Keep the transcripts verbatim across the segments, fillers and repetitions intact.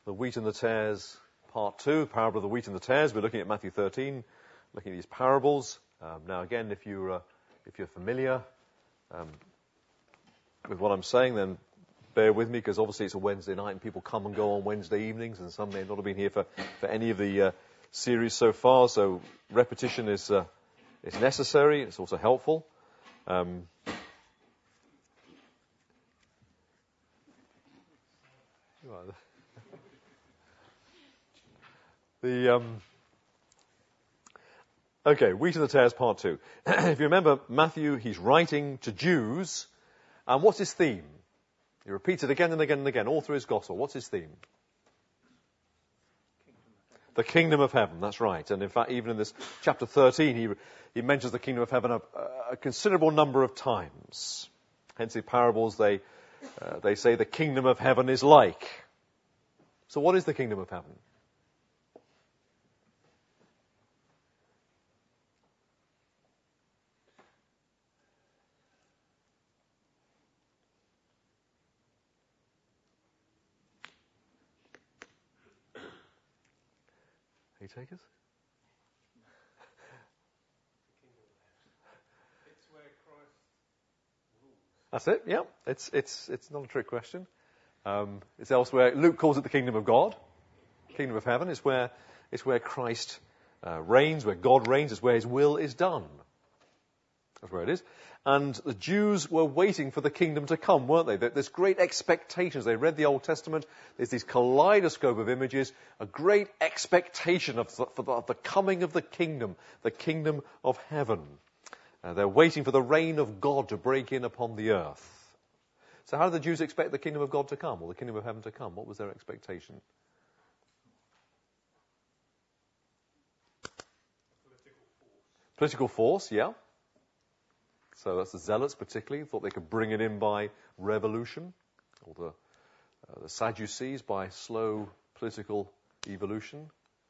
The wheat and the tares, part two, parable of the wheat and the tares. We're looking at Matthew thirteen, looking at these parables. Um, now, again, if you're uh, if you're familiar um, with what I'm saying, then bear with me, because obviously it's a Wednesday night and people come and go on Wednesday evenings, and some may not have been here for, for any of the uh, series so far. So repetition is uh, is necessary. It's also helpful. Um, The um, okay, wheat and the tares, part two. If you remember, Matthew, he's writing to Jews, and what's his theme? He repeats it again and again and again, all through his gospel. What's his theme? The kingdom of heaven. That's right. And in fact, even in this chapter thirteen, he he mentions the kingdom of heaven a, a considerable number of times. Hence, the parables they uh, they say the kingdom of heaven is like. So, what is the kingdom of heaven? Any takers? It's where Christ rules. That's it. Yeah, it's it's it's not a trick question. Um, it's elsewhere. Luke calls it the kingdom of God, kingdom of heaven. It's where it's where Christ uh, reigns, where God reigns. It's where His will is done. That's where it is. And the Jews were waiting for the kingdom to come, weren't they? There's great expectations. They read the Old Testament. There's this kaleidoscope of images, a great expectation of the, for the, of the coming of the kingdom, the kingdom of heaven. Uh, they're waiting for the reign of God to break in upon the earth. So how did the Jews expect the kingdom of God to come, or the kingdom of heaven to come? What was their expectation? Political force. Political force, yeah. So that's the Zealots particularly, thought they could bring it in by revolution, or the, uh, the Sadducees by slow political evolution.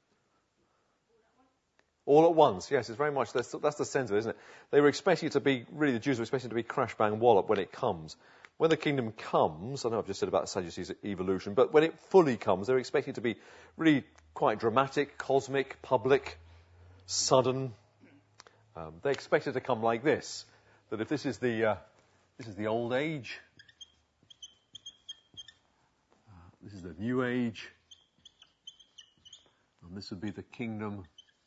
All at once, yes, it's very much, that's, that's the sense of it, isn't it? They were expecting it to be, really the Jews were expecting it to be crash, bang, wallop when it comes. When the kingdom comes, I know I've just said about the Sadducees' evolution, but when it fully comes, they're expecting it to be really quite dramatic, cosmic, public, sudden. Um, they expect it to come like this. That if this is the uh, this is the old age, uh, this is the new age, and this would be the kingdom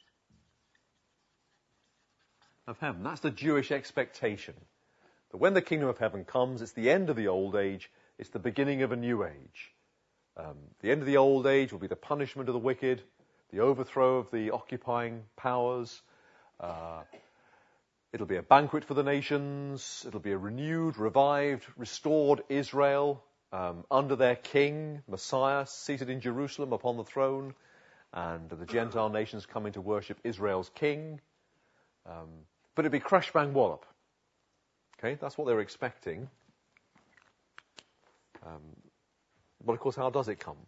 of heaven. That's the Jewish expectation. That when the kingdom of heaven comes, it's the end of the old age, it's the beginning of a new age. Um, the end of the old age will be the punishment of the wicked, the overthrow of the occupying powers. Uh, It'll be a banquet for the nations. It'll be a renewed, revived, restored Israel um, under their king, Messiah, seated in Jerusalem upon the throne, and the Gentile nations coming to worship Israel's king. Um, but it'll be crash, bang, wallop. Okay, that's what they're expecting. Um, but of course, how does it come?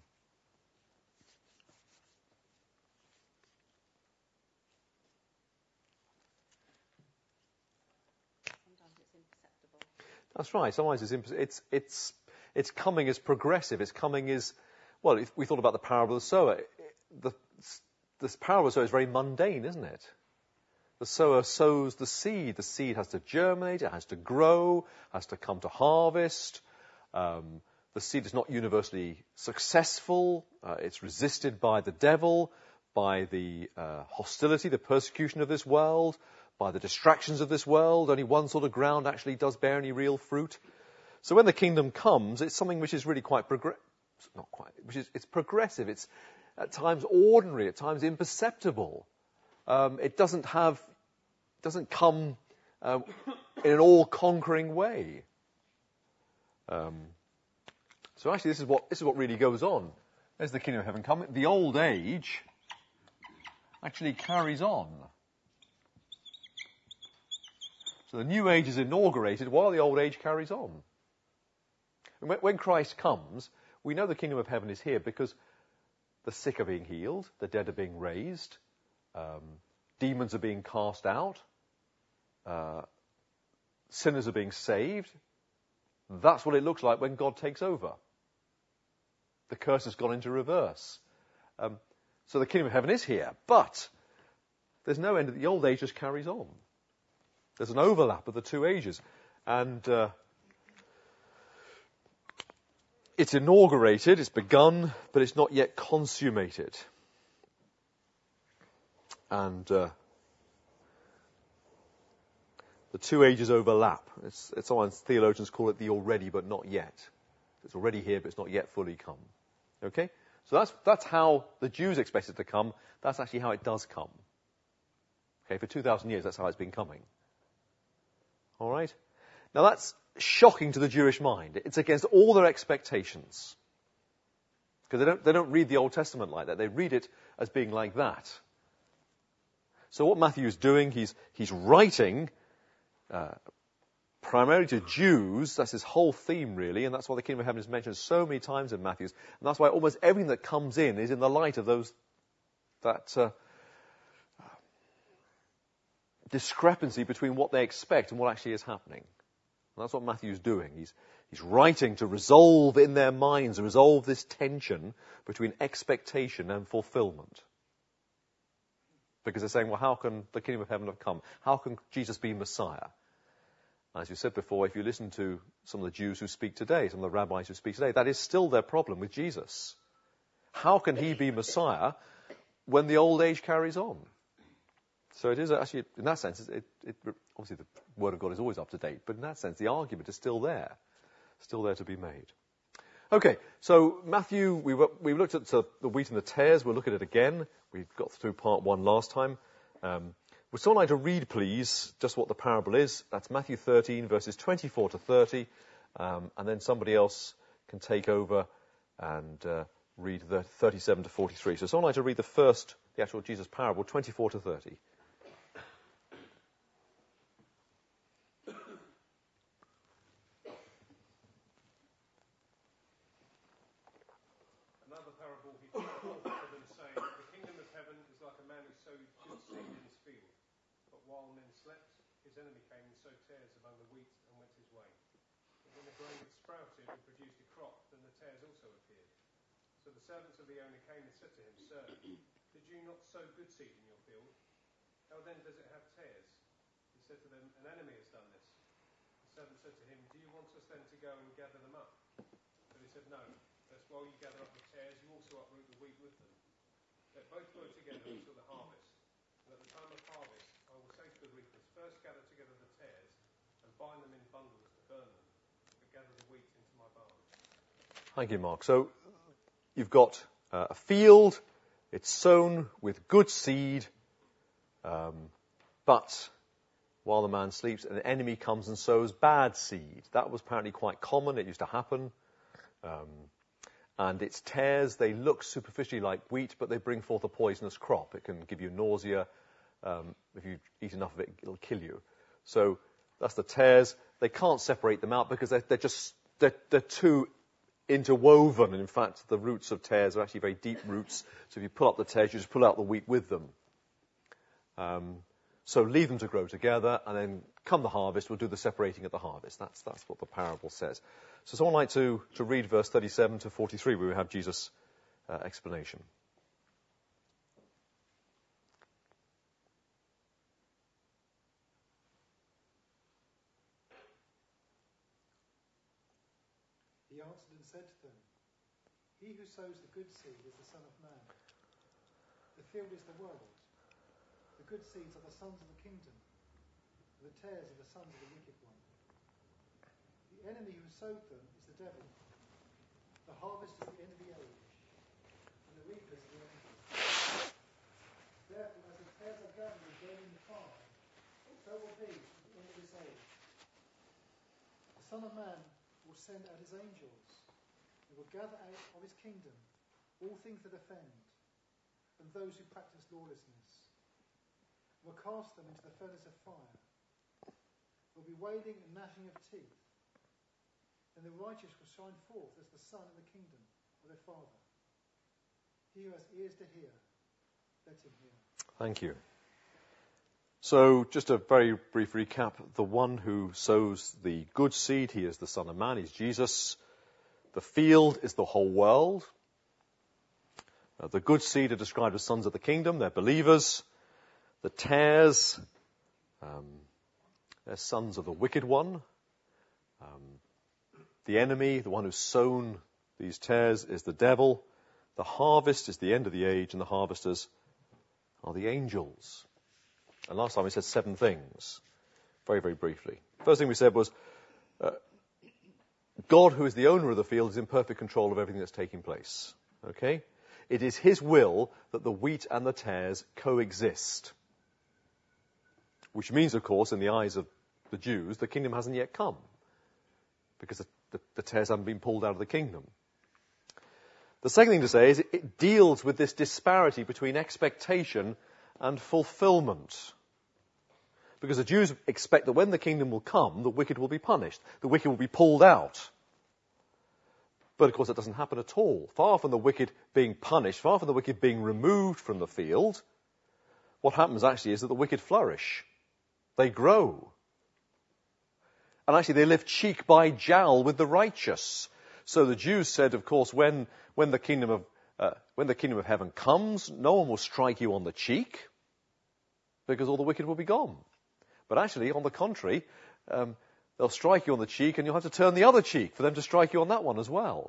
That's right. Sometimes it's, imp- it's it's it's coming as progressive. It's coming as, well, if we thought about the parable of the sower, the this parable of the sower is very mundane, isn't it? The sower sows the seed. The seed has to germinate. It has to grow. Has to come to harvest. Um, the seed is not universally successful. Uh, it's resisted by the devil, by the uh, hostility, the persecution of this world, by the distractions of this world. Only one sort of ground actually does bear any real fruit. So when the kingdom comes, it's something which is really quite progressive. Not quite, which is it's progressive. It's at times ordinary, at times imperceptible. Um, it doesn't have, doesn't come uh, in an all-conquering way. Um, so actually, this is what this is what really goes on. There's the kingdom of heaven coming. The old age actually carries on. So the new age is inaugurated while the old age carries on. And when Christ comes, we know the kingdom of heaven is here because the sick are being healed, the dead are being raised, um, demons are being cast out, uh, sinners are being saved. That's what it looks like when God takes over. the curse has gone into reverse. Um, so the kingdom of heaven is here, but there's no end. The old age just carries on. There's an overlap of the two ages. And uh, it's inaugurated, it's begun, but it's not yet consummated. And uh, the two ages overlap. It's, it's sometimes theologians call it the already but not yet. It's already here, but it's not yet fully come. Okay? So that's, that's how the Jews expect it to come. That's actually how it does come. Okay, for two thousand years, that's how it's been coming. All right? Now that's shocking to the Jewish mind. It's against all their expectations. Because they don't, they don't read the Old Testament like that. They read it as being like that. So what Matthew is doing, he's, he's writing uh, primarily to Jews. That's his whole theme, really, and that's why the kingdom of heaven is mentioned so many times in Matthew. And that's why almost everything that comes in is in the light of those, that uh, discrepancy between what they expect and what actually is happening. And that's what Matthew's doing. He's, he's writing to resolve in their minds, resolve this tension between expectation and fulfillment. Because they're saying, well, how can the kingdom of heaven have come? How can Jesus be Messiah? As you said before, if you listen to some of the Jews who speak today, some of the rabbis who speak today, that is still their problem with Jesus. How can he be Messiah when the old age carries on? So it is actually, in that sense, it, it, obviously the Word of God is always up to date, but in that sense, the argument is still there, still there to be made. Okay, so Matthew, we were, we looked at the, the wheat and the tares. We'll look at it again. We got through part one last time. Um, would someone like to read, please, just what the parable is? That's Matthew thirteen, verses twenty-four to thirty, um, and then somebody else can take over and uh, read the thirty-seven to forty-three. So someone like to read the first, the actual Jesus parable, twenty-four to thirty. Another parable he told forth to them, saying, the kingdom of heaven is like a man who sowed good seed in his field. But while men slept, his enemy came and sowed tares among the wheat and went his way. But when the grain had sprouted and produced a crop, then the tares also appeared. So the servants of the owner came and said to him, Sir, did you not sow good seed in your field? How then does it have tares? He said to them, an enemy has done this. The servant said to him, do you want us then to go and gather them up? But he said, no. Lest while you gather up the tares, you also uproot the wheat with them. Let both grow together until the harvest. And at the time of harvest, I will say to the reapers, first gather together the tares and bind them in bundles to burn them, but gather the wheat into my barn. Thank you, Mark. So you've got uh, a field. It's sown with good seed, um, but while the man sleeps, an enemy comes and sows bad seed. That was apparently quite common. It used to happen. Um, And its tares, they look superficially like wheat, but they bring forth a poisonous crop. It can give you nausea. Um, if you eat enough of it, it'll kill you. So that's the tares. They can't separate them out because they're, they're just they're, they're too interwoven. And in fact, the roots of tares are actually very deep roots. So if you pull up the tares, you just pull out the wheat with them. Um, so leave them to grow together, and then come the harvest, we'll do the separating at the harvest. That's that's what the parable says. So someone like to, to read verse thirty-seven to forty-three, where we have Jesus' uh, explanation. He answered and said to them, he who sows the good seed is the Son of Man. The field is the world. The good seeds are the sons of the kingdom. The tares are the sons of the wicked one. The enemy who sowed them is the devil. The harvest is the end of the age, and the reapers are the angels. Therefore, as the tares are gathered and burned in the fire, so will be at the end of this age. The Son of Man will send out his angels, and will gather out of his kingdom all things that offend, and those who practice lawlessness, and will cast them into the furnace of fire. There will be wailing and gnashing of teeth. And the righteous will shine forth as the sun in the kingdom of their Father. He who has ears to hear, let him hear. Thank you. So just a very brief recap. The one who sows the good seed, he is the Son of Man, he's Jesus. The field is the whole world. Uh, the good seed are described as sons of the kingdom. They're believers. The tares, um, they're sons of the wicked one. Um, the enemy, the one who's sown these tares, is the devil. The harvest is the end of the age, and the harvesters are the angels. And last time we said seven things, very, very briefly. First thing we said was, uh, God, who is the owner of the field, is in perfect control of everything that's taking place. Okay? It is his will that the wheat and the tares coexist. Which means, of course, in the eyes of the Jews, the kingdom hasn't yet come. Because the, the, the tares haven't been pulled out of the kingdom. The second thing to say is it, it deals with this disparity between expectation and fulfillment. Because the Jews expect that when the kingdom will come, the wicked will be punished. The wicked will be pulled out. But of course that doesn't happen at all. Far from the wicked being punished, far from the wicked being removed from the field, what happens actually is that the wicked flourish. They grow. And actually they live cheek by jowl with the righteous. So the Jews said, of course, when, when the kingdom of, uh, when the kingdom of heaven comes, no one will strike you on the cheek, because all the wicked will be gone. But actually, on the contrary, um, they'll strike you on the cheek and you'll have to turn the other cheek for them to strike you on that one as well.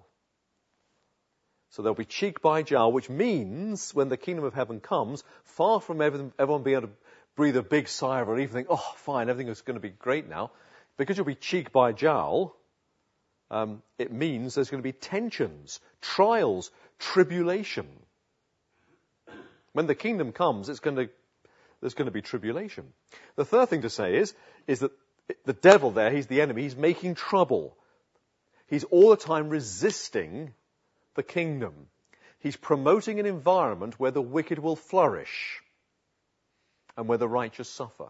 So there'll be cheek by jowl, which means when the kingdom of heaven comes, far from everyone being able to breathe a big sigh of relief and think, oh, fine, everything is going to be great now, because you'll be cheek by jowl, um, it means there's going to be tensions, trials, tribulation. When the kingdom comes, it's going to there's going to be tribulation. The third thing to say is, is that the devil there, he's the enemy, he's making trouble. He's all the time resisting the kingdom. He's promoting an environment where the wicked will flourish and where the righteous suffer.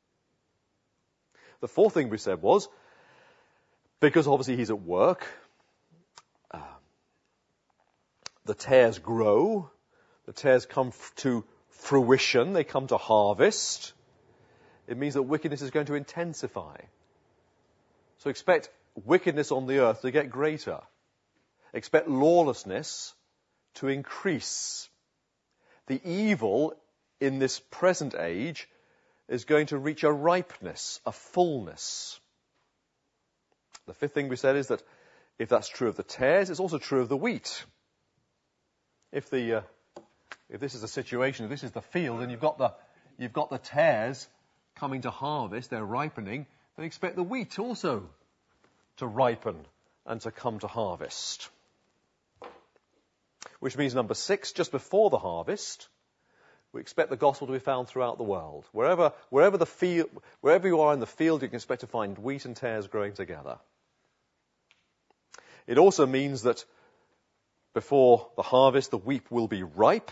The fourth thing we said was, because obviously he's at work, uh, the tares grow, the tares come f- to fruition, they come to harvest. It means that wickedness is going to intensify. So expect wickedness on the earth to get greater. Expect lawlessness to increase. The evil in this present age is going to reach a ripeness, a fullness. The fifth thing we said is that if that's true of the tares, it's also true of the wheat. If the uh, if this is a situation, if this is the field, and you've got the you've got the tares coming to harvest, they're ripening, then expect the wheat also to ripen and to come to harvest. Which means number six, just before the harvest, we expect the gospel to be found throughout the world. Wherever, wherever the field, wherever you are in the field, you can expect to find wheat and tares growing together. It also means that before the harvest, the wheat will be ripe.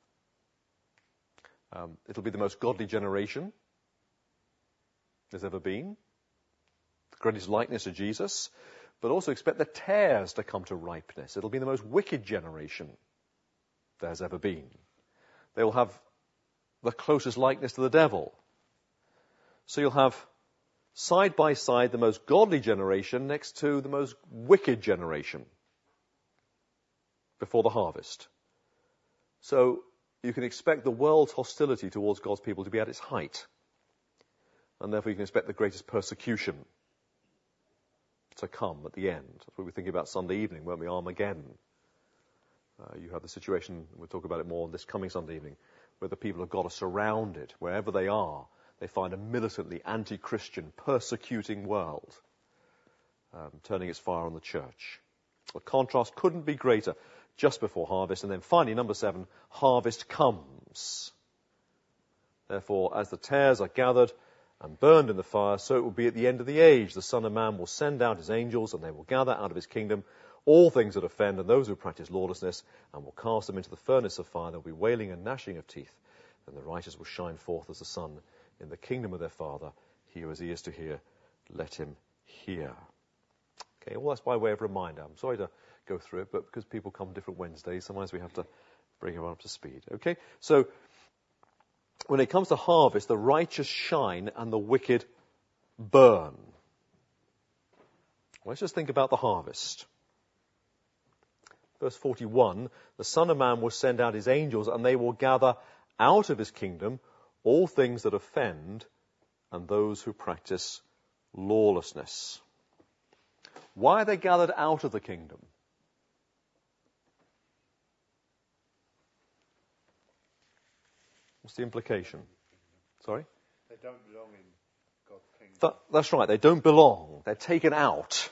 Um, it'll be the most godly generation there's ever been. The greatest likeness of Jesus. But also expect the tares to come to ripeness. It'll be the most wicked generation there's ever been. They will have the closest likeness to the devil. So you'll have side by side the most godly generation next to the most wicked generation before the harvest. So you can expect the world's hostility towards God's people to be at its height. And therefore you can expect the greatest persecution to come at the end. That's what we're thinking about Sunday evening, weren't we? Armageddon. Uh, you have the situation, we'll talk about it more this coming Sunday evening, where the people of God are surrounded. Wherever they are, they find a militantly anti-Christian, persecuting world um, turning its fire on the church. The contrast couldn't be greater just before harvest. And then finally, number seven, harvest comes. Therefore, as the tares are gathered and burned in the fire, so it will be at the end of the age. The Son of Man will send out his angels, and they will gather out of his kingdom all things that offend and those who practice lawlessness, and will cast them into the furnace of fire. There will be wailing and gnashing of teeth. And the righteous will shine forth as the sun in the kingdom of their Father. He who has ears to hear, let him hear. Okay, well, that's by way of reminder. I'm sorry to go through it, but because people come different Wednesdays, sometimes we have to bring everyone up to speed. Okay, so when it comes to harvest, the righteous shine and the wicked burn. Let's just think about the harvest. Verse forty-one, the Son of Man will send out his angels, and they will gather out of his kingdom all things that offend and those who practice lawlessness. Why are they gathered out of the kingdom? What's the implication? Sorry? They don't belong in God's kingdom. That, that's right, they don't belong. They're taken out.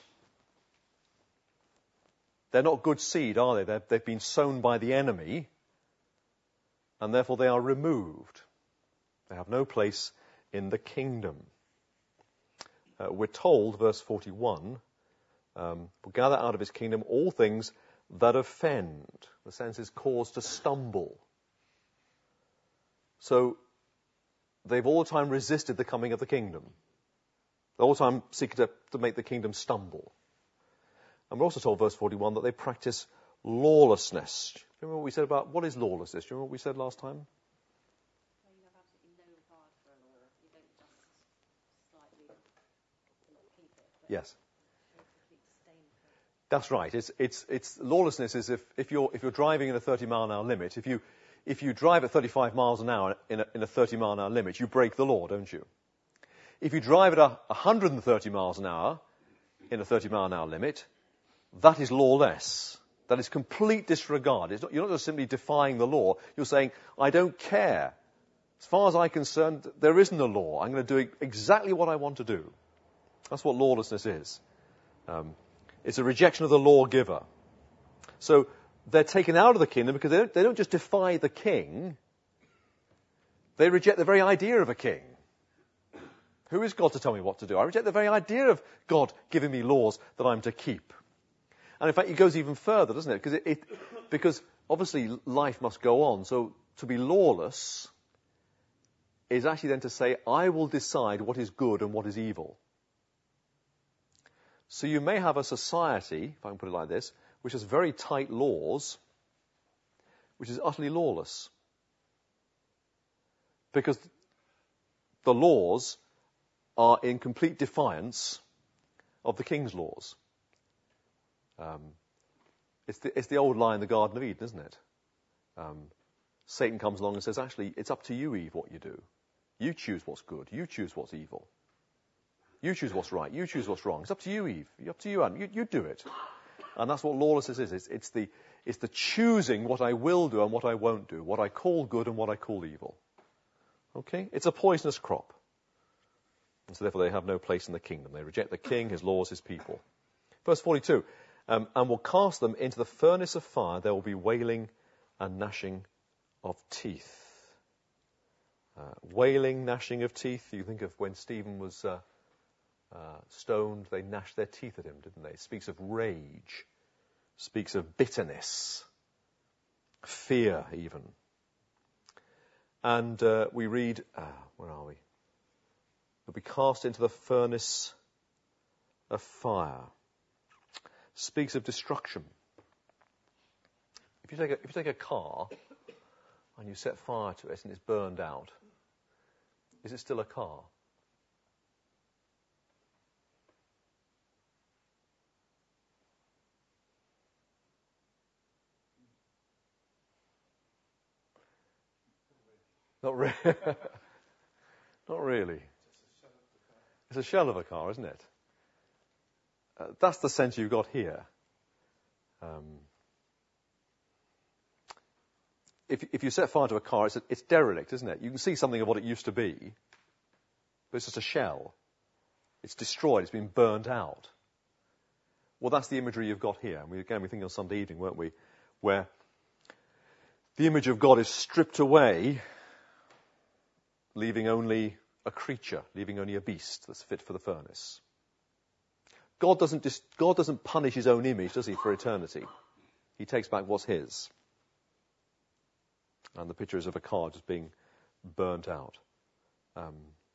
They're not good seed, are they? They're, they've been sown by the enemy, and therefore they are removed. They have no place in the kingdom. Uh, we're told, verse forty-one, um, will gather out of his kingdom all things that offend. The sense is cause to stumble. So they've all the time resisted the coming of the kingdom. They're all the time seeking to, to make the kingdom stumble. And we're also told, verse forty-one, that they practice lawlessness. Do you remember what we said about, what is lawlessness? Do you remember what we said last time? Well, you have absolutely no regard for a law. You don't just slightly not keep it. But Yes. complete disdain for it. That's right. It's, it's, it's, lawlessness is if, if you're, if you're driving in a thirty mile an hour limit, if you, if you drive at thirty-five miles an hour in a, in a thirty mile an hour limit, you break the law, don't you? If you drive at a one hundred thirty miles an hour in a thirty mile an hour limit, that is lawless. That is complete disregard. It's not, you're not just simply defying the law. You're saying, I don't care. As far as I'm concerned, there isn't a law. I'm going to do exactly what I want to do. That's what lawlessness is. Um, it's a rejection of the lawgiver. So they're taken out of the kingdom because they don't, they don't just defy the king. They reject the very idea of a king. Who is God to tell me what to do? I reject the very idea of God giving me laws that I'm to keep. And in fact, it goes even further, doesn't it? Because it, it, because obviously life must go on. So to be lawless is actually then to say, I will decide what is good and what is evil. So you may have a society, if I can put it like this, which has very tight laws, which is utterly lawless. Because the laws are in complete defiance of the king's laws. Um, it's, the, it's the old lie in the Garden of Eden, isn't it? Um, Satan comes along and says, actually, it's up to you, Eve, what you do. You choose what's good. You choose what's evil. You choose what's right. You choose what's wrong. It's up to you, Eve. It's up to you, Adam. You, you do it. And that's what lawlessness is. It's, it's, the, it's the choosing what I will do and what I won't do, what I call good and what I call evil. Okay? It's a poisonous crop. And so therefore they have no place in the kingdom. They reject the king, his laws, his people. Verse forty-two, um, and will cast them into the furnace of fire. There will be wailing and gnashing of teeth. Uh, wailing, gnashing of teeth. You think of when Stephen was uh, uh, stoned, they gnashed their teeth at him, didn't they? It speaks of rage, speaks of bitterness, fear even. And uh, we read, uh, where are we? They'll be cast into the furnace of fire. Speaks of destruction. If you take a, if you take a car and you set fire to it and it's burned out, is it still a car? Not really. Not really. It's a shell of a car, isn't it? Uh, that's the sense you've got here. Um, if, if you set fire to a car, it's, a, it's derelict, isn't it? You can see something of what it used to be, but it's just a shell. It's destroyed. It's been burned out. Well, that's the imagery you've got here. And we, again, we think on Sunday evening, weren't we, where the image of God is stripped away, leaving only a creature, leaving only a beast that's fit for the furnace. God doesn't dis- God doesn't punish his own image, does he, for eternity? He takes back what's his. And the picture is of a car just being burnt out. Um,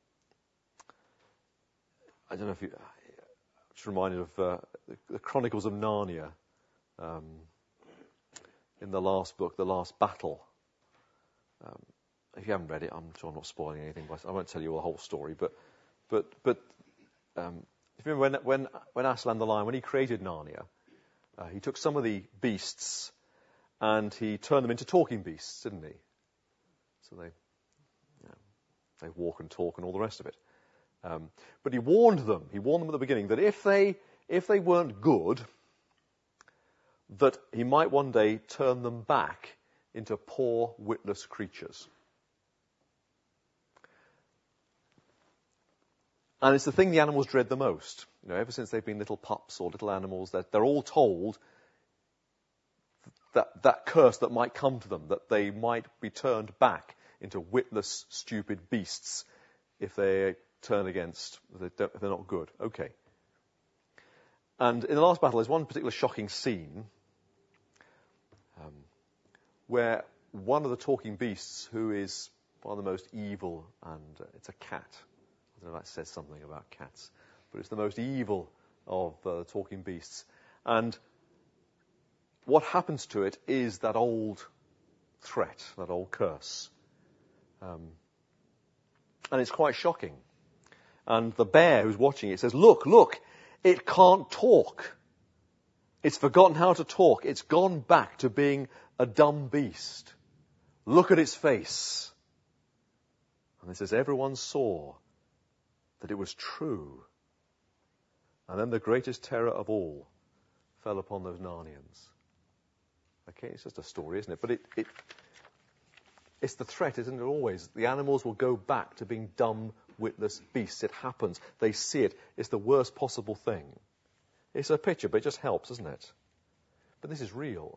I don't know if you... I'm just reminded of uh, the, the Chronicles of Narnia. Um, in the last book, The Last Battle. Um, if you haven't read it, I'm sure I'm not spoiling anything. But I won't tell you the whole story. But, but, but... Um, If you remember when, when, when Aslan the lion, when he created Narnia, Uh, he took some of the beasts and he turned them into talking beasts, didn't he? So they, you know, they walk and talk and all the rest of it. Um, but he warned them, he warned them at the beginning that if they, if they weren't good, that he might one day turn them back into poor, witless creatures. And it's the thing the animals dread the most. You know, ever since they've been little pups or little animals, they're, they're all told that that curse that might come to them, that they might be turned back into witless, stupid beasts if they turn against, if, they don't, if they're not good. Okay. And in the last battle, there's one particular shocking scene um, where one of the talking beasts, who is one of the most evil, and uh, it's a cat. I don't know if that says something about cats, but it's the most evil of uh, the talking beasts. And what happens to it is that old threat, that old curse. Um, and it's quite shocking. And the bear who's watching it says, look, look, it can't talk. It's forgotten how to talk. It's gone back to being a dumb beast. Look at its face. And it says, everyone saw that it was true. And then the greatest terror of all fell upon those Narnians. Okay, it's just a story, isn't it? But it, it, it's the threat, isn't it, always? The animals will go back to being dumb, witless beasts. It happens. They see it. It's the worst possible thing. It's a picture, but it just helps, doesn't it? But this is real.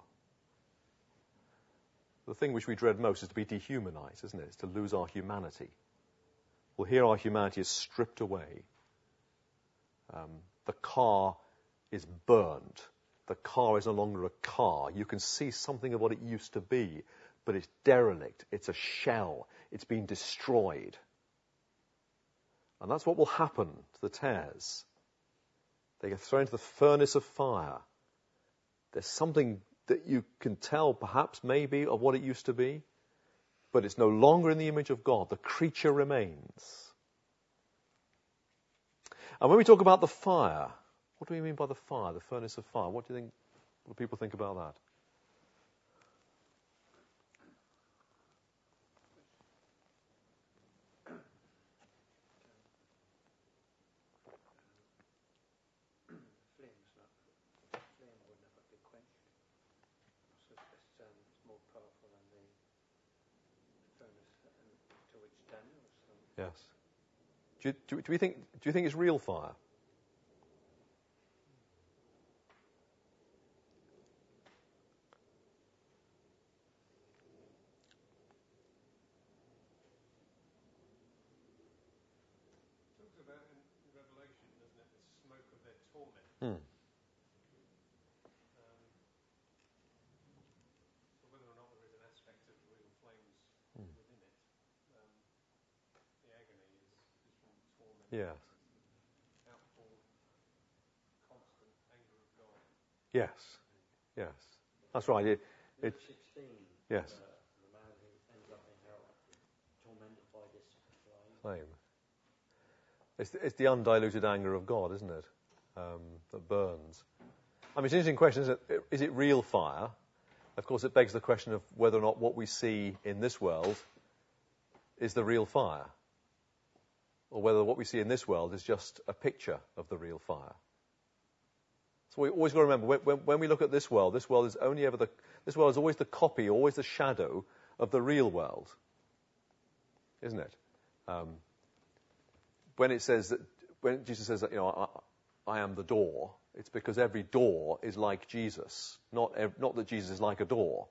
The thing which we dread most is to be dehumanized, isn't it? It's to lose our humanity. Well, here our humanity is stripped away. Um, the car is burned. The car is no longer a car. You can see something of what it used to be, but it's derelict. It's a shell. It's been destroyed. And that's what will happen to the tares. They get thrown into the furnace of fire. There's something that you can tell, perhaps, maybe, of what it used to be, but it's no longer in the image of God. The creature remains. And when we talk about the fire, what do we mean by the fire, the furnace of fire? What do you think, what do people think about that? Flames, not, flame would never be quenched. So it's, um, it's more powerful than the furnace to which Daniel was thrown. Yes. Do you, do, do we think, do you think it's real fire? Talks about in Revelation, doesn't it, the smoke of their torment. Hmm. Um, so whether or not there is an aspect of real flames Hmm. within it, um, the agony is, is from torment. Yes. Outpour, constant anger of God. Yes. Yes. That's right. It, it, sixteen. yes. Uh, the man who ends up in hell, tormented by this flame. Flame. It's, it's the undiluted anger of God, isn't it? Um, that burns. I mean, it's an interesting question, isn't it? Is it real fire? Of course, it begs the question of whether or not what we see in this world is the real fire, or whether what we see in this world is just a picture of the real fire. So we always got to remember, when, when we look at this world, this world is only ever the, this world is always the copy, always the shadow of the real world, isn't it? Um, when it says that, when Jesus says that, you know, I, I am the door, it's because every door is like Jesus, not ev- not that Jesus is like a door.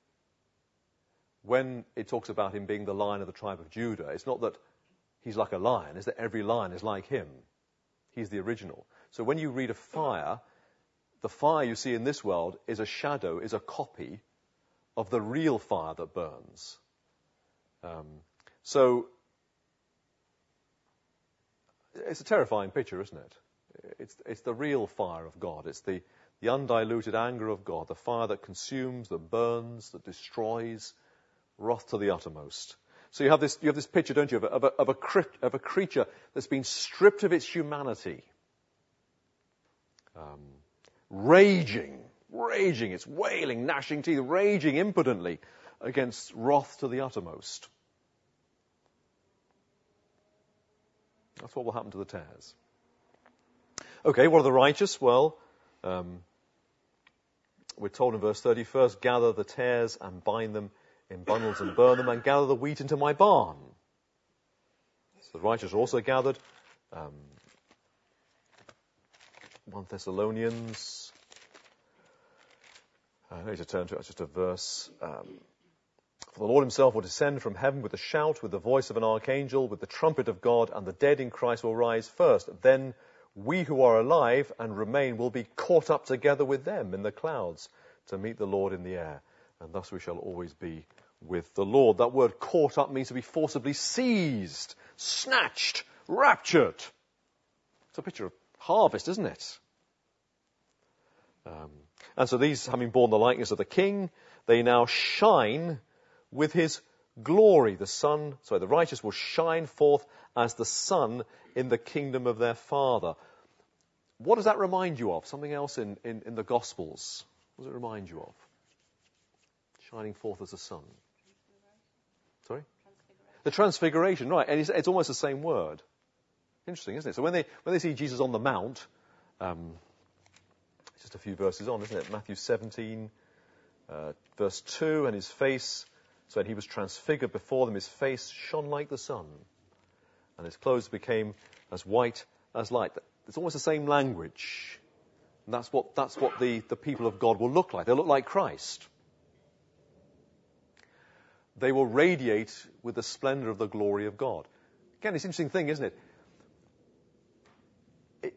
When it talks about him being the Lion of the tribe of Judah, it's not that he's like a lion, it's that every lion is like him. He's the original. So when you read of fire, the fire you see in this world is a shadow, is a copy of the real fire that burns. Um, so it's a terrifying picture, isn't it? It's, it's the real fire of God. It's the, the undiluted anger of God, the fire that consumes, that burns, that destroys, wrath to the uttermost. So you have this, you have this picture, don't you, of a, of a, of a, cri- of a creature that's been stripped of its humanity, um, raging raging, it's wailing, gnashing teeth, raging impotently against wrath to the uttermost. That's what will happen to the tares. Okay, what are the righteous? Well, um, we're told in verse thirty, first gather the tares and bind them in bundles and burn them, and gather the wheat into my barn. So the righteous are also gathered. Um, First Thessalonians. I need to turn to it. It's just a verse. Um, For the Lord himself will descend from heaven with a shout, with the voice of an archangel, with the trumpet of God, and the dead in Christ will rise first. Then we who are alive and remain will be caught up together with them in the clouds to meet the Lord in the air. And thus we shall always be with the Lord. That word caught up means to be forcibly seized, snatched, raptured. It's a picture of harvest, isn't it? Um, and so these, having borne the likeness of the King, they now shine with his glory. The sun, sorry, the righteous will shine forth as the sun in the kingdom of their Father. What does that remind you of? Something else in, in, in the Gospels. What does it remind you of? Shining forth as the sun. Sorry? The transfiguration, right. And it's, it's almost the same word. Interesting, isn't it? So when they when they see Jesus on the Mount, um, it's just a few verses on, isn't it? Matthew seventeen, uh, verse two, and his face, so when he was transfigured before them, his face shone like the sun, and his clothes became as white as light. It's almost the same language. And that's what that's what the, the people of God will look like. They'll look like Christ. They will radiate with the splendor of the glory of God. Again, it's an interesting thing, isn't it? it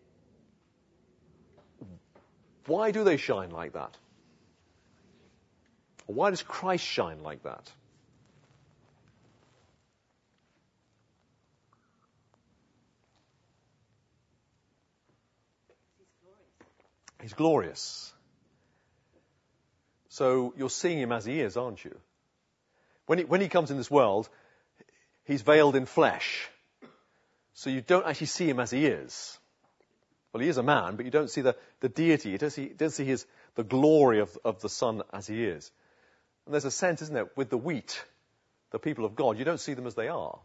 why do they shine like that? Why does Christ shine like that? He's glorious. So you're seeing him as he is, aren't you? When he, when he comes in this world, he's veiled in flesh. So you don't actually see him as he is. Well, he is a man, but you don't see the, the deity. You don't see, you don't see his, the glory of, of the Son as he is. And there's a sense, isn't there, with the wheat, the people of God, you don't see them as they are.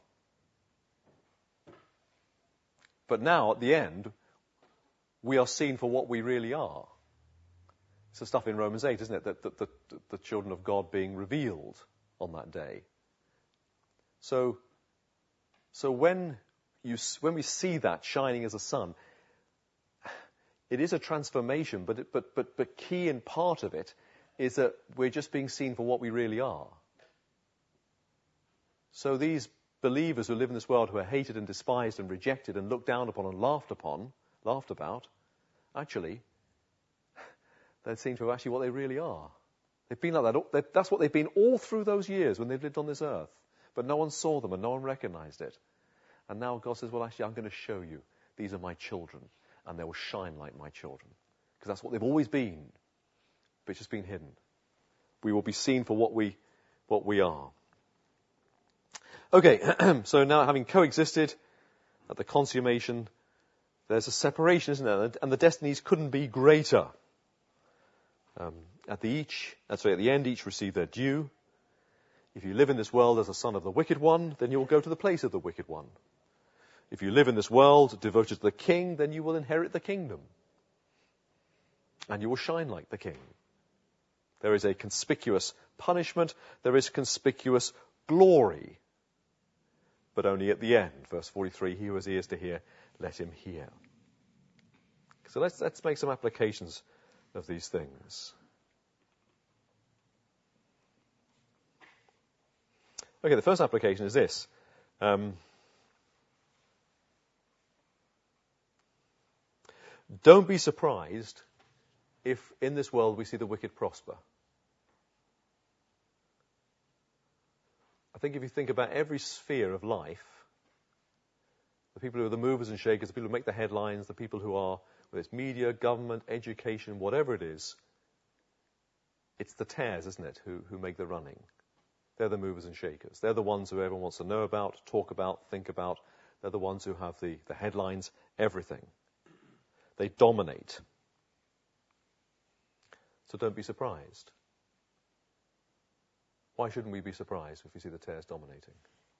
But now, at the end, we are seen for what we really are. It's the stuff in Romans eight, isn't it? That the, the, the children of God being revealed on that day. So, so when you when we see that shining as a sun, it is a transformation, but it, but but but key and part of it is that we're just being seen for what we really are. So these believers who live in this world, who are hated and despised and rejected and looked down upon and laughed upon, laughed about, actually, they seem to have actually what they really are. They've been like that. That's what they've been all through those years when they've lived on this earth. But no one saw them and no one recognized it. And now God says, well, actually, I'm going to show you. These are my children. And they will shine like my children. Because that's what they've always been. But it's just been hidden. We will be seen for what we, what we are. Okay, so now having coexisted at the consummation, there's a separation, isn't there? And the destinies couldn't be greater. Um, at the each, uh, sorry, at the end, each receive their due. If you live in this world as a son of the wicked one, then you will go to the place of the wicked one. If you live in this world devoted to the king, then you will inherit the kingdom. And you will shine like the king. There is a conspicuous punishment. There is conspicuous glory. But only at the end. Verse forty-three, he who has ears to hear, let him hear. So let's, let's make some applications of these things. Okay, the first application is this. Um, don't be surprised if in this world we see the wicked prosper. I think if you think about every sphere of life, the people who are the movers and shakers, the people who make the headlines, the people who are, whether it's media, government, education, whatever it is, it's the tares, isn't it, who, who make the running. They're the movers and shakers. They're the ones who everyone wants to know about, talk about, think about. They're the ones who have the, the headlines, everything. They dominate. So don't be surprised. Why shouldn't we be surprised if we see the tares dominating?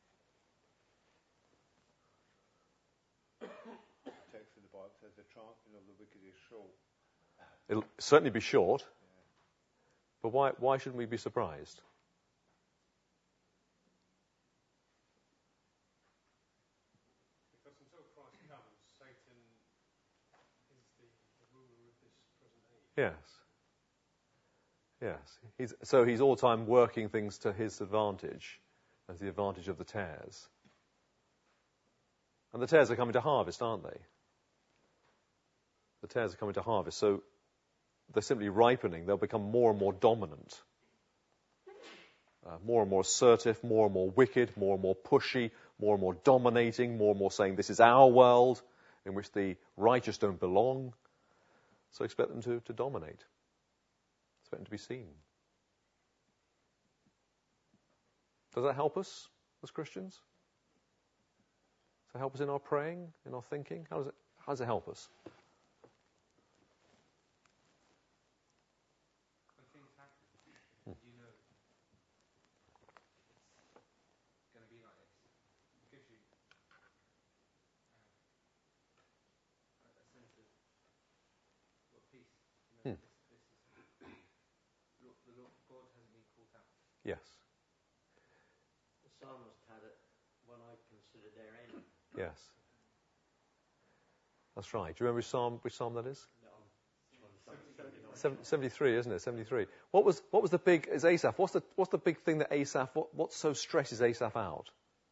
The text in the Bible says the trampling of the wicked is short. It'll certainly be short, but why, why shouldn't we be surprised? Because until Christ comes, Satan is the, the ruler of this present age. Yes. Yes. He's, so he's all the time working things to his advantage, as the advantage of the tares. And the tares are coming to harvest, aren't they? The tares are coming to harvest, so they're simply ripening. They'll become more and more dominant, uh, more and more assertive, more and more wicked, more and more pushy, more and more dominating, more and more saying this is our world in which the righteous don't belong. So expect them to, to dominate. Expect them to be seen. Does that help us as Christians? Does it help us in our praying, in our thinking? How does it, how does it help us? When things happen, Hmm. you know it's going to be like this. It gives you um, a, a sense of well, peace. You know, Hmm. this, this is look, the Lord, God hasn't been caught out. Yes. The psalmist had it when I considered their end. Yes. That's right. Do you remember which psalm, which psalm that is? Seven, seventy-three, isn't it? seventy-three. What was what was the big? Is Asaph? What's the what's the big thing that Asaph? What what so stresses Asaph out?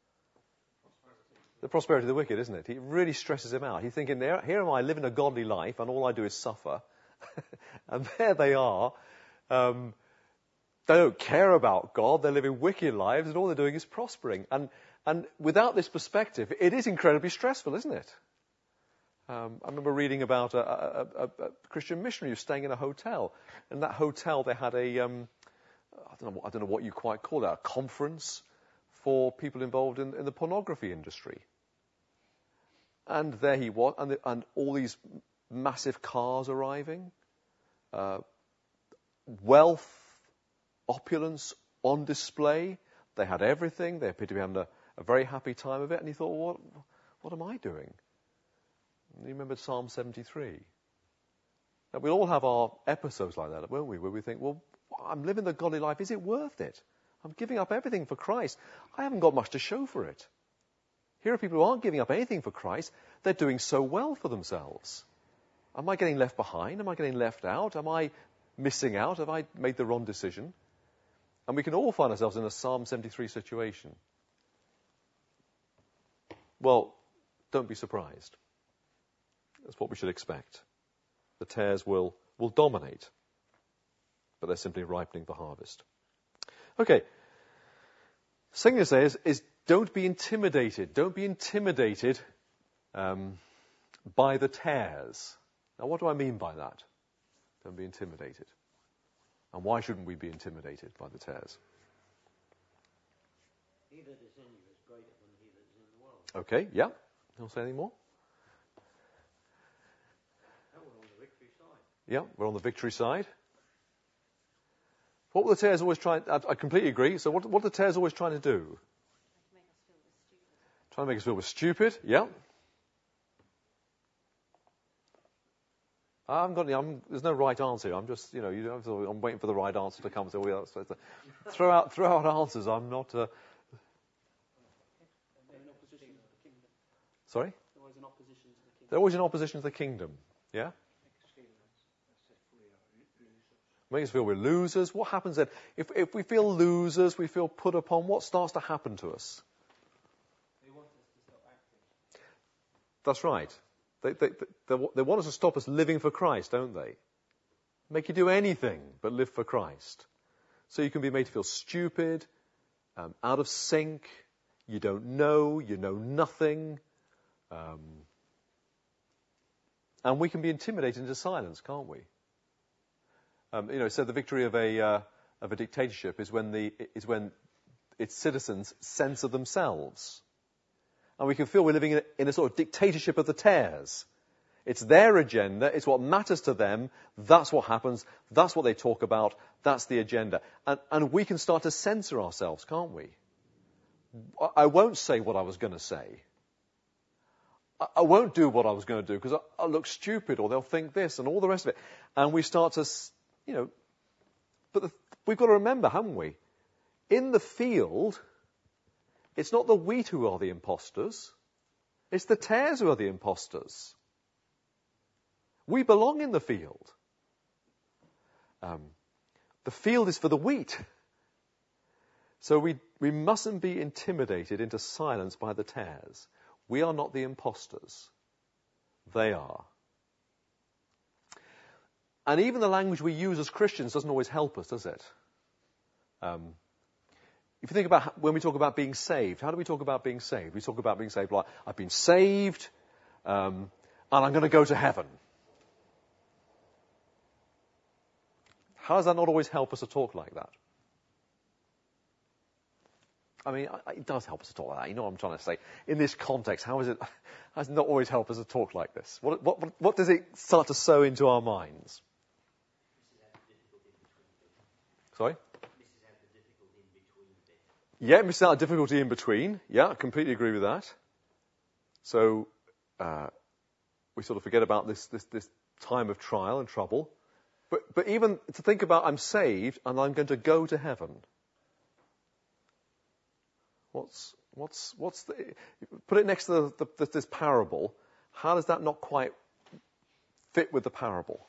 The prosperity of the wicked, isn't it? He really stresses him out. He's thinking, there, here am I living a godly life, and all I do is suffer. And there they are. Um, they don't care about God. They're living wicked lives, and all they're doing is prospering. And and without this perspective, it is incredibly stressful, isn't it? Um, I remember reading about a, a, a, a Christian missionary who was staying in a hotel. In that hotel, they had a, um, I don't know, what, I don't know what you quite call that, a conference for people involved in, in the pornography industry. And there he was, and, the, and all these massive cars arriving, uh, wealth, opulence on display. They had everything. They appeared to be having a, a very happy time of it. And he thought, well, what, what am I doing? And you remember Psalm seventy-three. Now, we'll all have our episodes like that, won't we? Where we think, well, I'm living the godly life. Is it worth it? I'm giving up everything for Christ. I haven't got much to show for it. Here are people who aren't giving up anything for Christ. They're doing so well for themselves. Am I getting left behind? Am I getting left out? Am I missing out? Have I made the wrong decision? And we can all find ourselves in a Psalm seventy-three situation. Well, don't be surprised. That's what we should expect. The tares will, will dominate, but they're simply ripening for harvest. Okay. Second thing to say is, is don't be intimidated. Don't be intimidated um, by the tares. Now, what do I mean by that? Don't be intimidated. And why shouldn't we be intimidated by the tares? He that is in you is greater than he that is in the world. Okay, yeah. You want to say any more? Now we're on the victory side. Yeah, we're on the victory side. What were the tares always trying? I, I completely agree. So what, what are the tares always trying to do? Make us feel we're stupid. Trying to make us feel we're stupid. Yeah. I haven't got any, I'm, there's no right answer here. I'm just, you know, you don't, I'm waiting for the right answer to come. So we are supposed to throw out, throw out answers. I'm not. Uh, They're in opposition to the kingdom. sorry. They're always in opposition to the kingdom. They're always in opposition to the kingdom. Yeah. Make us feel we're losers. What happens then? If, if we feel losers, we feel put upon, what starts to happen to us? They want us to stop acting. That's right. They, they, they, they want us to stop us living for Christ, don't they? Make you do anything but live for Christ. So you can be made to feel stupid, um, out of sync, you don't know, you know nothing. Um, and we can be intimidated into silence, can't we? Um, you know, so the victory of a uh, of a dictatorship is when the is when its citizens censor themselves, and we can feel we're living in a, in a sort of dictatorship of the tares, It's their agenda. It's what matters to them. That's what happens. That's what they talk about. That's the agenda. And, and we can start to censor ourselves, can't we? I won't say what I was going to say. I, I won't do what I was going to do because I, I look stupid, or they'll think this and all the rest of it. And we start to, you know, but the, we've got to remember, haven't we? In the field, it's not the wheat who are the imposters. It's the tares who are the imposters. We belong in the field. Um, the field is for the wheat. So we, we mustn't be intimidated into silence by the tares. We are not the imposters. They are. And even the language we use as Christians doesn't always help us, does it? Um, if you think about how, when we talk about being saved, how do we talk about being saved? We talk about being saved like, I've been saved, um, and I'm going to go to heaven. How does that not always help us to talk like that? I mean, it does help us to talk like that. You know what I'm trying to say. In this context, how is it, how does it not always help us to talk like this? What, what, what does it start to sow into our minds? Sorry? Yeah, missing out a difficulty in between. Yeah, I completely agree with that. So, uh, we sort of forget about this, this, this time of trial and trouble. But, but even to think about I'm saved and I'm going to go to heaven. What's, what's, what's the, put it next to the, the, this parable. How does that not quite fit with the parable?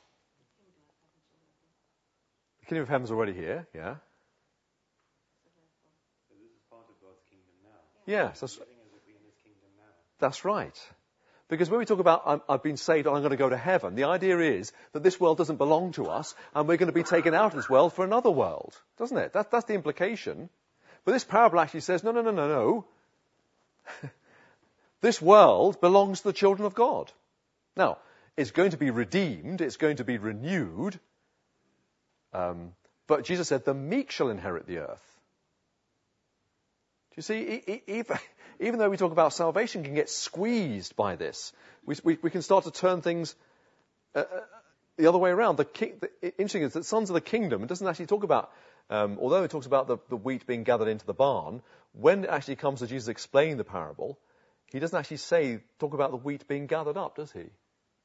The kingdom of heaven's already here, yeah. So this is part of God's kingdom now. Yes, that's, Living as if we're in his kingdom now. that's right. Because when we talk about I'm, I've been saved and I'm going to go to heaven, the idea is that this world doesn't belong to us and we're going to be taken out of this world for another world, doesn't it? That, that's the implication. But this parable actually says, no, no, no, no, no. This world belongs to the children of God. Now, it's going to be redeemed, it's going to be renewed, um, but Jesus said the meek shall inherit the earth. Do you see, e- e- even, even though we talk about salvation can get squeezed by this, we, we, we can start to turn things uh, the other way around. The, king, the interesting is that sons of the kingdom, it doesn't actually talk about, um, although it talks about the, the wheat being gathered into the barn, when it actually comes to Jesus explaining the parable, he doesn't actually say, talk about the wheat being gathered up, does he?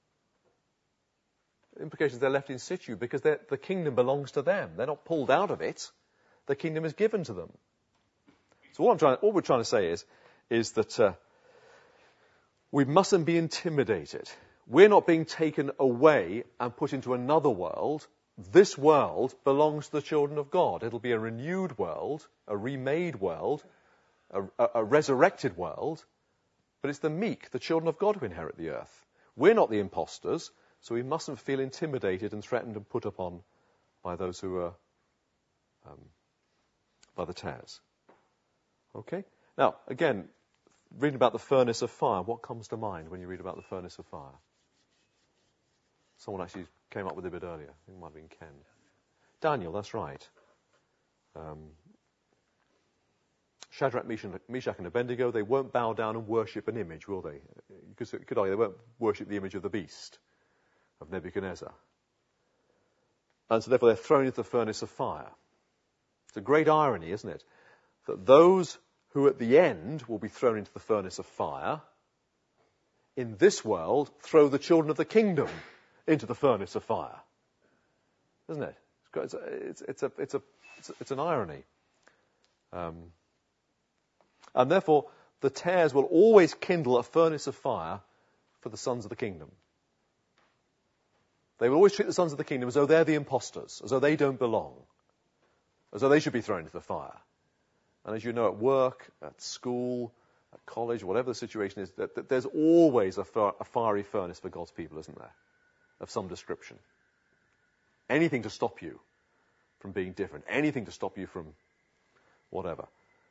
The implications they're left in situ because the kingdom belongs to them. They're not pulled out of it. The kingdom is given to them. So all I'm trying, all we're trying to say is, is that uh, we mustn't be intimidated. We're not being taken away and put into another world. This world belongs to the children of God. It'll be a renewed world, a remade world, a, a, a resurrected world. But it's the meek, the children of God, who inherit the earth. We're not the imposters, so we mustn't feel intimidated and threatened and put upon by those who are um, by the tares. Okay? Now, again, reading about the furnace of fire, what comes to mind when you read about the furnace of fire? Someone actually came up with it a bit earlier. I think it might have been Ken. Daniel, that's right. Um, Shadrach, Meshach, and Abednego, they won't bow down and worship an image, will they? Because you could argue they won't worship the image of the beast, of Nebuchadnezzar. And so therefore they're thrown into the furnace of fire. It's a great irony, isn't it? That those who at the end will be thrown into the furnace of fire, in this world, throw the children of the kingdom into the furnace of fire. Isn't it? It's, a, it's, it's, a, it's, a, it's, a, it's an irony. Um, and therefore, the tares will always kindle a furnace of fire for the sons of the kingdom. They will always treat the sons of the kingdom as though they're the imposters, as though they don't belong, as though they should be thrown into the fire. And as you know, at work, at school, at college, whatever the situation is, that, that there's always a, far, a fiery furnace for God's people, isn't there? Of some description. Anything to stop you from being different. Anything to stop you from whatever.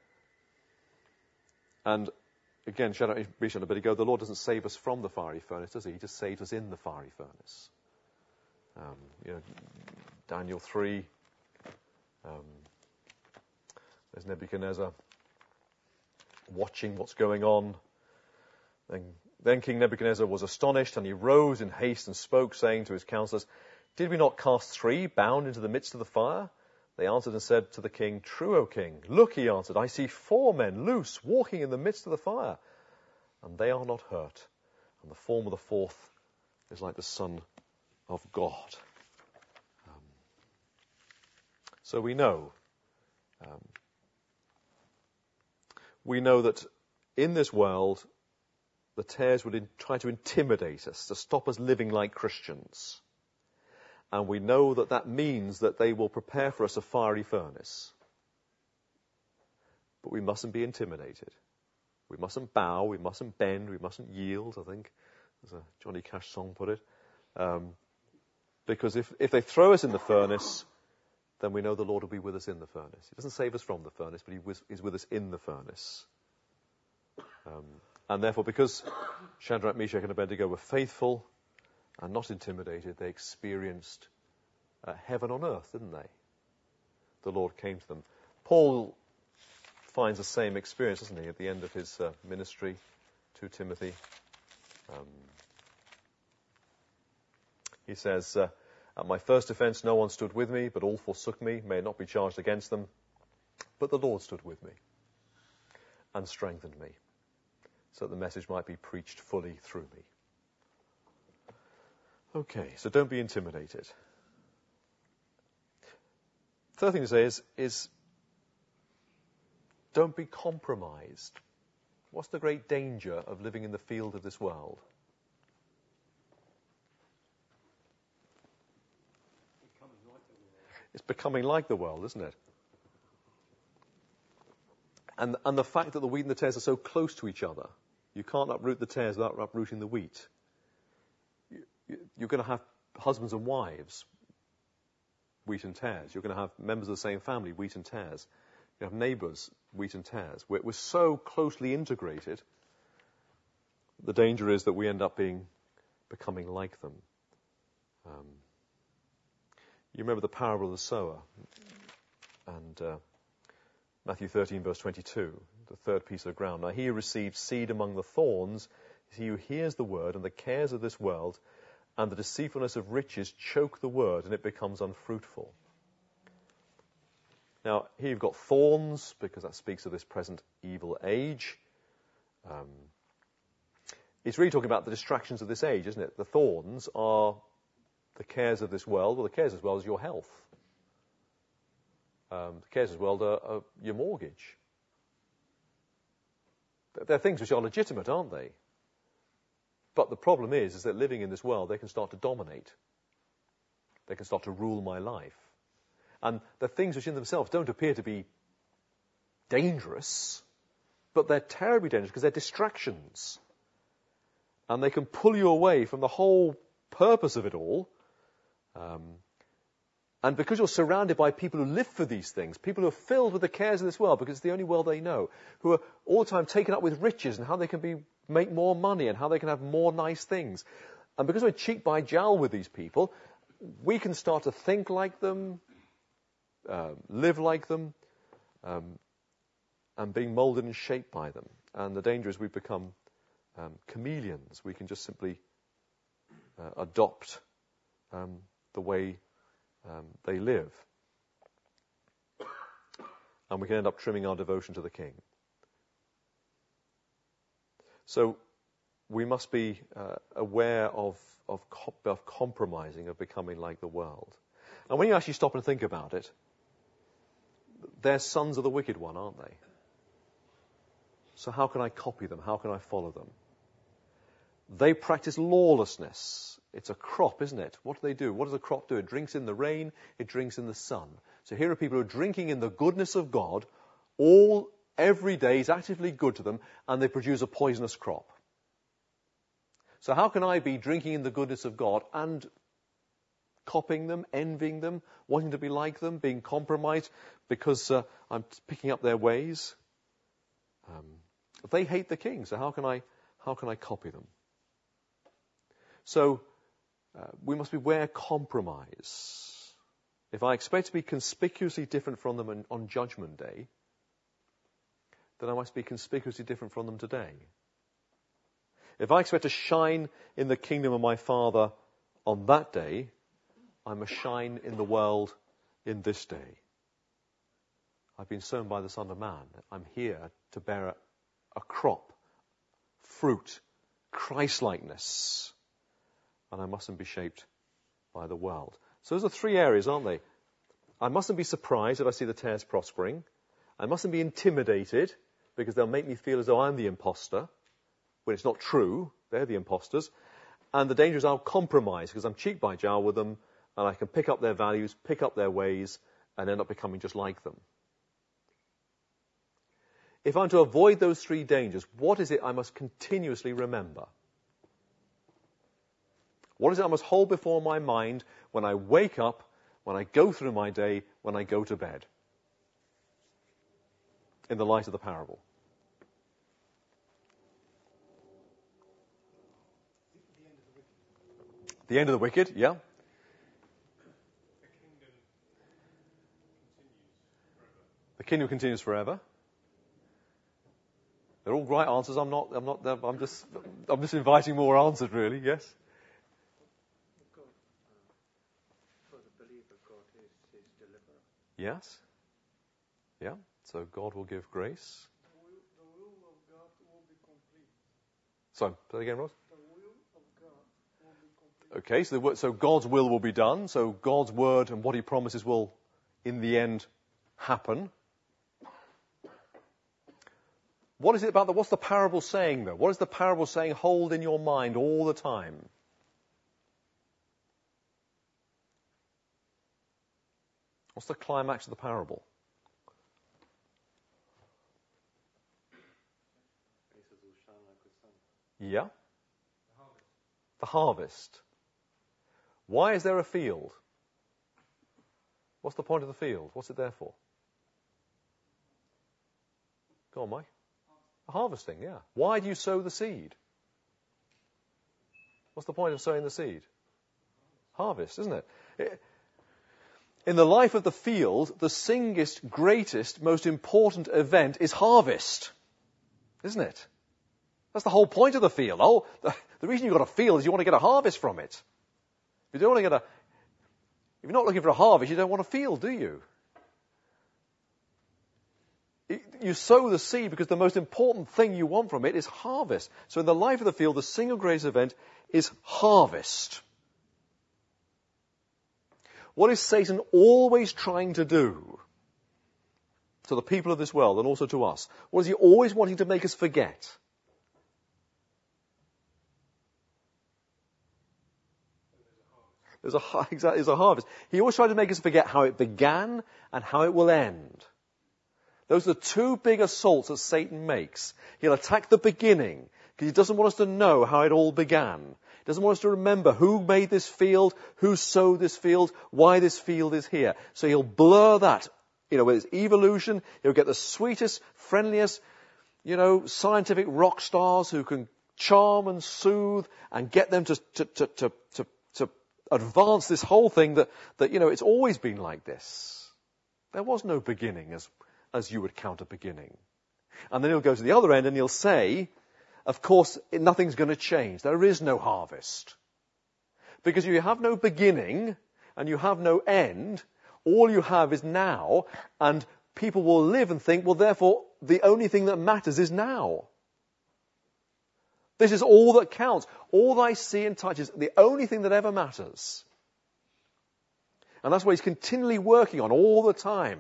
And again, Shadrach, Meshach, and Abednego, the Lord doesn't save us from the fiery furnace, does he? He just saves us in the fiery furnace. Um, you know, Daniel three, um, there's Nebuchadnezzar watching what's going on. Then, then King Nebuchadnezzar was astonished, and he rose in haste and spoke, saying to his counselors, "Did we not cast three bound into the midst of the fire?" They answered and said to the king, "True, O king." "Look," he answered, "I see four men loose, walking in the midst of the fire, and they are not hurt. And the form of the fourth is like the Son of God." Um, so we know, um, we know that in this world, the tares would in, try to intimidate us, to stop us living like Christians. And we know that that means that they will prepare for us a fiery furnace. But we mustn't be intimidated. We mustn't bow, we mustn't bend, we mustn't yield, I think, as a Johnny Cash song put it. Um, because if, if they throw us in the furnace, then we know the Lord will be with us in the furnace. He doesn't save us from the furnace, but he was, is with us in the furnace. Um, and therefore, because Shadrach, Meshach, and Abednego were faithful and not intimidated, they experienced uh, heaven on earth, didn't they? The Lord came to them. Paul finds the same experience, doesn't he, at the end of his uh, ministry to Timothy. Um, he says, uh, "At my first offense no one stood with me, but all forsook me. May it not be charged against them. But the Lord stood with me and strengthened me, so that the message might be preached fully through me." Okay, so don't be intimidated. Third thing to say is, is don't be compromised. What's the great danger of living in the field of this world? Becoming like the world. It's becoming like the world, isn't it? And, and the fact that the wheat and the tares are so close to each other, you can't uproot the tares without uprooting the wheat. You, you, you're going to have husbands and wives, wheat and tares. You're going to have members of the same family, wheat and tares. You have neighbours, wheat and tares. We're, we're so closely integrated, the danger is that we end up being becoming like them. Um, you remember the parable of the sower, and uh, Matthew thirteen, verse twenty-two, the third piece of ground. "Now he who receives seed among the thorns is he who hears the word, and the cares of this world and the deceitfulness of riches choke the word, and it becomes unfruitful." Now, here you've got thorns, because that speaks of this present evil age. Um, it's really talking about the distractions of this age, isn't it? The thorns are the cares of this world. Well, the cares as well as your health. Um, the cares as well are, are your mortgage. They're things which are legitimate, aren't they? But the problem is, is that living in this world, they can start to dominate. They can start to rule my life. And the things which in themselves don't appear to be dangerous, but they're terribly dangerous because they're distractions. And they can pull you away from the whole purpose of it all. Um, and because you're surrounded by people who live for these things, people who are filled with the cares of this world because it's the only world they know, who are all the time taken up with riches and how they can be make more money and how they can have more nice things. And because we're cheek by jowl with these people, we can start to think like them, uh, live like them, um, and being molded and shaped by them. And the danger is we become um, chameleons. We can just simply uh, adopt um, the way um, they live. And we can end up trimming our devotion to the king. So we must be uh, aware of, of, co- of compromising, of becoming like the world. And when you actually stop and think about it, they're sons of the wicked one, aren't they? So how can I copy them? How can I follow them? They practice lawlessness. It's a crop, isn't it? What do they do? What does a crop do? It drinks in the rain, it drinks in the sun. So here are people who are drinking in the goodness of God all every day is actively good to them, and they produce a poisonous crop. So how can I be drinking in the goodness of God and copying them, envying them, wanting to be like them, being compromised because uh, I'm picking up their ways? Um, they hate the king, so how can I, how can I copy them? So uh, we must beware compromise. If I expect to be conspicuously different from them on, on Judgment Day, then I must be conspicuously different from them today. If I expect to shine in the kingdom of my Father on that day, I must shine in the world in this day. I've been sown by the Son of Man. I'm here to bear a, a crop, fruit, Christ-likeness. And I mustn't be shaped by the world. So those are three areas, aren't they? I mustn't be surprised if I see the tares prospering. I mustn't be intimidated because they'll make me feel as though I'm the imposter, when it's not true. They're the imposters. And the danger is I'll compromise because I'm cheek by jowl with them, and I can pick up their values, pick up their ways, and end up becoming just like them. If I'm to avoid those three dangers, what is it I must continuously remember? What is it I must hold before my mind when I wake up, when I go through my day, when I go to bed? In the light of the parable. The end of the wicked, yeah. The kingdom continues forever. They're all right answers. I'm not. I'm not. I'm just. I'm just inviting more answers, really. Yes. God, uh, for the believer, God is his deliverer. Yes. Yeah. So God will give grace. The will, the will of God will be complete. Sorry, say that again, Ross. The will of God will be complete. Okay. So, the, so God's will will be done. So God's word and what He promises will, in the end, happen. What is it about the, what's the parable saying though? What is the parable saying hold in your mind all the time? What's the climax of the parable? Yeah? The harvest. The harvest. Why is there a field? What's the point of the field? What's it there for? Go on, Mike. Harvesting, yeah. Why do you sow the seed? What's the point of sowing the seed? Harvest, isn't it? In the life of the field, the singest, greatest, most important event is harvest. Isn't it? That's the whole point of the field. Oh, the, the reason you've got a field is you want to get a harvest from it. If you don't want to get a, if you're not looking for a harvest, you don't want a field, do you? You sow the seed because the most important thing you want from it is harvest. So in the life of the field, the single greatest event is harvest. What is Satan always trying to do to the people of this world and also to us? What is he always wanting to make us forget? There's a, exactly, there's a harvest. He always tries to make us forget how it began and how it will end. Those are the two big assaults that Satan makes. He'll attack the beginning because he doesn't want us to know how it all began. He doesn't want us to remember who made this field, who sowed this field, why this field is here. So he'll blur that, you know, with his evolution. He'll get the sweetest, friendliest, you know, scientific rock stars who can charm and soothe and get them to, to, to, to, to, to advance this whole thing that, that, you know, it's always been like this. There was no beginning as as you would count a beginning. And then he'll go to the other end and he'll say, of course, nothing's going to change. There is no harvest. Because if you have no beginning and you have no end, all you have is now, and people will live and think, well, therefore, the only thing that matters is now. This is all that counts. All that I see and touch is the only thing that ever matters. And that's what he's continually working on all the time.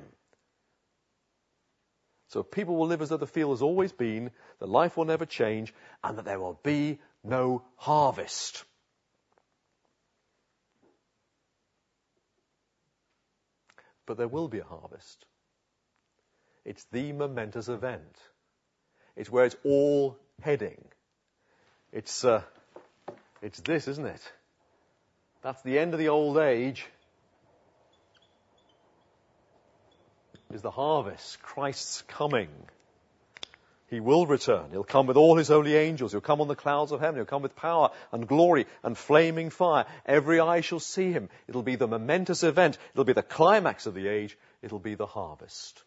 So people will live as though the field has always been, that life will never change, and that there will be no harvest. But there will be a harvest. It's the momentous event. It's where it's all heading. It's, uh, it's this, isn't it? That's the end of the old age. Is the harvest, Christ's coming. He will return. He'll come with all his holy angels. He'll come on the clouds of heaven. He'll come with power and glory and flaming fire. Every eye shall see him. It'll be the momentous event. It'll be the climax of the age. It'll be the harvest.